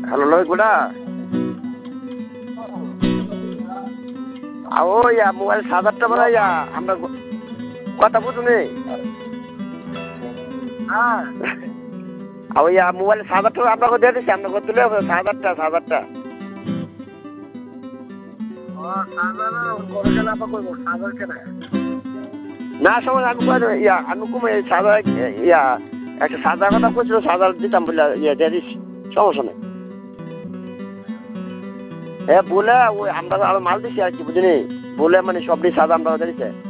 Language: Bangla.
হ্যালো লোহিত গোটা ও ইয়া মোবাইল ৭,০০০ বলে ইয়া আমরা কথা বুঝুনি হ্যাঁ ইয়া মোবাইল ৭,০০০ আপনাকে দিয়ে দিচ্ছি আপনাকে দিলে ৭,০০০ না সময় আমি ইয়া আমি কমে ৭,০০০ ইয়া একটা ৭,০০০ কথা বলছিল ৭,০০০ দিতাম বলে ইয়ে দিয়ে দিচ্ছি সমস্যা নেই হ্যাঁ বলে ওই আমরা আরো মাল দিচ্ছি আর কি বুঝিনি বলে মানে সব দিয়ে ৭,০০০ আমরা দিয়ে দিচ্ছে